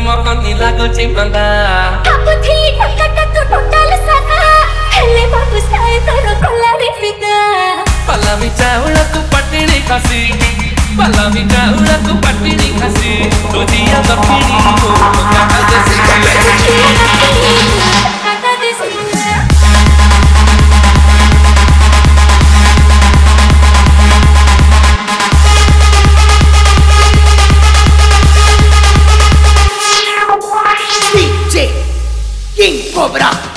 ମହନି ଲାଗୁଛି ମାନ୍ଦା ଭାବୁଥିଲି ଟଙ୍କାଟା ତୁ ଟୋଟାଲ ସାଧା ହେଲେ ବାବୁ ସାଏ ତୋର କଲାରେ ଫିଦା ପଲାମି ଚାଉଳକୁ ପଟିଣି ଖସି ପଲାମି ଚାଉଳକୁ ପଟିଣି ଖସି ତୁଜିଆ ଦକ୍ଷିଣୀ କାକା ଦେଶୀ କାକା ଦେଶୀ DJ King Cobra.